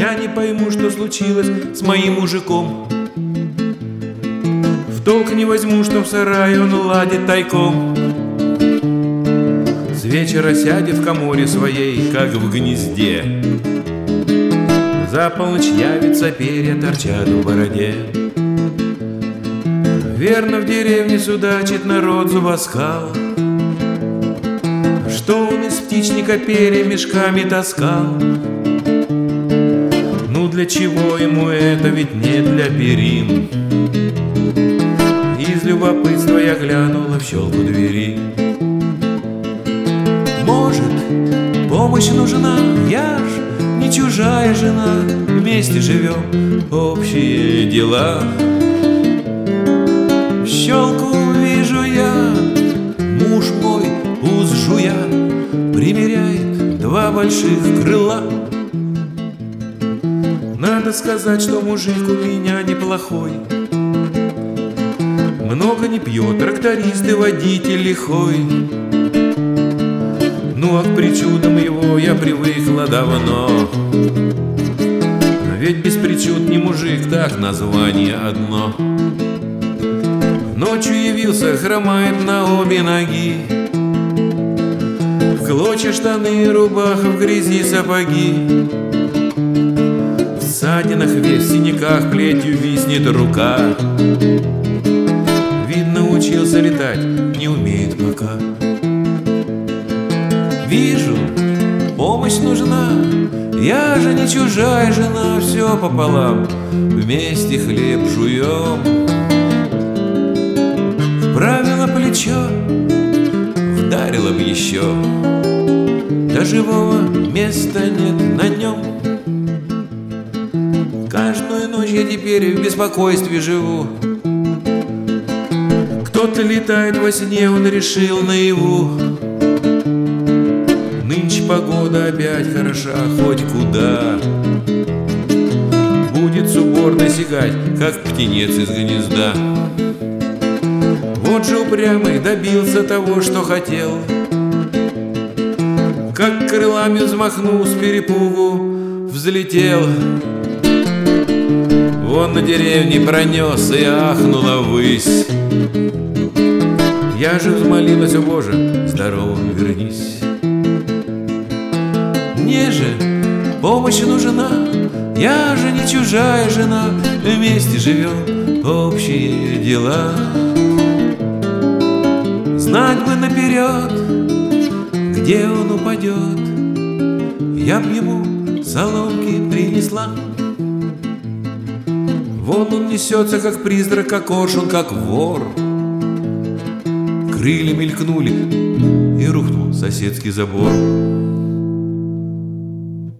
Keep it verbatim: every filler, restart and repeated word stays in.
Я не пойму, что случилось с моим мужиком. В толк не возьму, что в сарае он ладит тайком. С вечера сядет в коморе своей, как в гнезде. За полночь явится, перья торчат в бороде. Верно, в деревне судачит народ зубоскал, что он из птичника перья мешками таскал. Ну для чего ему это, ведь не для перин. Из любопытства я глянула в щелку двери. Может, помощь нужна, я ж не чужая жена. Вместе живем, общие дела. В щелку вижу я, муж мой, уз жуя, примеряет два больших крыла. Надо сказать, что мужик у меня неплохой. Много не пьет, тракторист и водитель лихой. Ну а к причудам его я привыкла давно. Ведь без причуд не мужик, так название одно. Ночью явился, хромает на обе ноги. В клочья штаны, рубаха, в грязи сапоги. В ссадинах весь, в синяках плетью виснет рука. Видно, учился летать, не умеет пока. Вижу, помощь нужна, я же не чужая жена. Все пополам, вместе хлеб жуем. Вправила плечо, вдарила б еще, до живого места нет на нем. Каждую ночь я теперь в беспокойстве живу. Кто-то летает во сне, он решил наяву. Нынче погода опять хороша, хоть куда. Будет с уборной сигать, как птенец из гнезда. Вот же упрямый добился того, что хотел. Как крылами взмахнул, с перепугу взлетел. Вон на деревне пронес и ахнула ввысь. Я же взмолилась: о Боже, здоровым вернись. Мне же помощь нужна, я же не чужая жена. Вместе живем, общие дела. Знать бы наперед, где он упадет, я б ему соломки принесла. Вон он несется, как призрак, как коршун, как вор. Крылья мелькнули, и рухнул соседский забор.